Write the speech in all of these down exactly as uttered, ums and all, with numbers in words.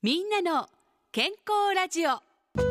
みんなの健康ラジオ。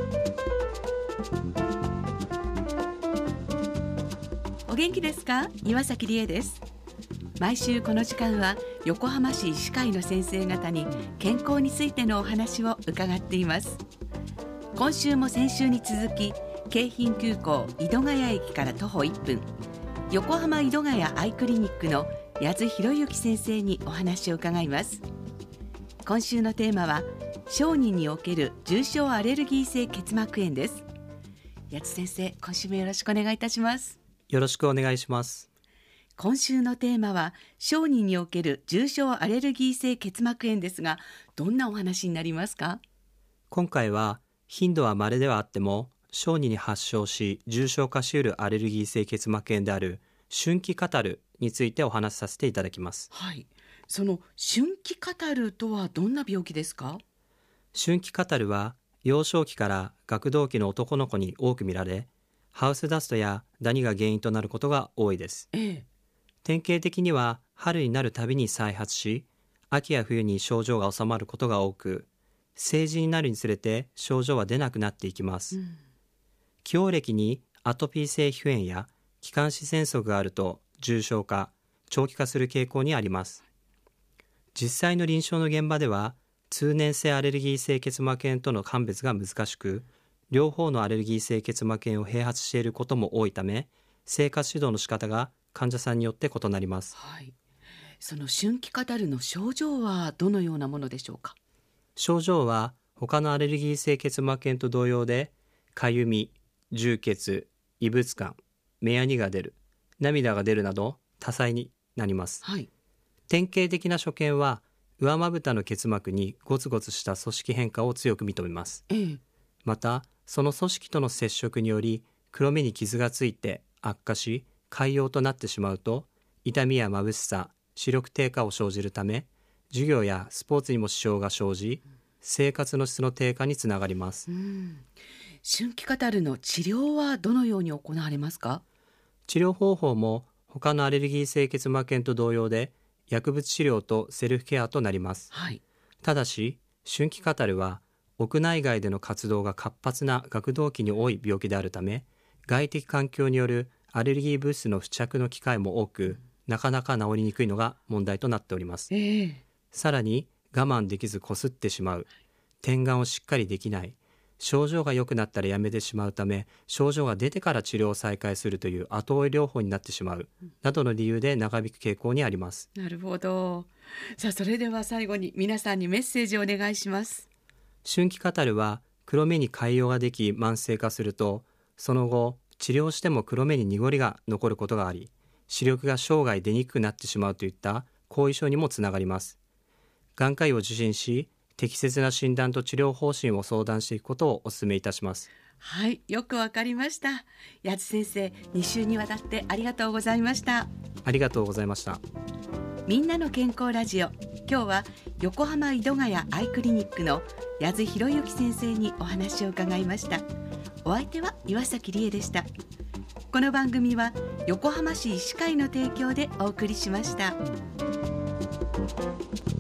お元気ですか？岩崎理恵です。毎週この時間は横浜市医師会の先生方に健康についてのお話を伺っています。今週も先週に続き、京浜急行井戸ヶ谷駅から徒歩いっぷん、横浜井戸ヶ谷アイクリニックの矢津博之先生にお話を伺います。今週のテーマは小児における重症アレルギー性結膜炎です。矢津先生、今週もよろしくお願いいたします。 よろしくお願いします。 今週のテーマは小児における重症アレルギー性結膜炎ですが、どんなお話になりますか？ 今回は頻度は稀ではあっても小児に発症し重症化し得るアレルギー性結膜炎である春季カタルについてお話しさせていただきます。 はい、その春季カタルとはどんな病気ですか？ 春季カタルは幼少期から学童期の男の子に多く見られ、ハウスダストやダニが原因となることが多いです。 ええ、 典型的には春になるたびに再発し、秋や冬に症状が治まることが多く、成人になるにつれて症状は出なくなっていきます。うん、既往歴にアトピー性皮膚炎や気管支喘息があると重症化、長期化する傾向にあります。実際の臨床の現場では通年性アレルギー性結膜炎との鑑別が難しく、両方のアレルギー性結膜炎を併発していることも多いため、生活指導の仕方が患者さんによって異なります。 はい、その春季カタルの症状はどのようなものでしょうか？ 症状は他のアレルギー性結膜炎と同様で、かゆみ、充血、異物感、目やにが出る、涙が出るなど多彩になります。 はい、 典型的な所見は上まぶたの結膜にゴツゴツした組織変化を強く認めます。 ええ、 またその組織との接触により黒目に傷がついて悪化し潰瘍となってしまうと、痛みや眩しさ、視力低下を生じるため、授業やスポーツにも支障が生じ、生活の質の低下につながります。 うん、春季カタルの治療はどのように行われますか？ 治療方法も他のアレルギー性結膜炎と同様で、薬物治療とセルフケアとなります。 はい、 ただし春季カタルは屋内外での活動が活発な学童期に多い病気であるため、外的環境によるアレルギー物質の付着の機会も多く、なかなか治りにくいのが問題となっております。 えー、 さらに我慢できずこすってしまう、点眼をしっかりできない、症状が良くなったらやめてしまうため、症状が出てから治療を再開するという後追い療法になってしまうなどの理由で長引く傾向にあります。 なるほど。さあ、それでは最後に皆さんにメッセージをお願いします。 春季カタルは黒目に潰瘍ができ慢性化すると、その後治療しても黒目に濁りが残ることがあり、視力が生涯出にくくなってしまうといった後遺症にもつながります。眼科医を受診し、適切な診断と治療方針を相談していくことをお勧めいたします。 はい、よくわかりました。矢津先生、に週にわたってありがとうございました。 ありがとうございました。 みんなの健康ラジオ、今日は横浜井戸ヶ谷アイクリニックの矢津博之先生にお話を伺いました。お相手は岩崎理恵でした。この番組は横浜市医師会の提供でお送りしました。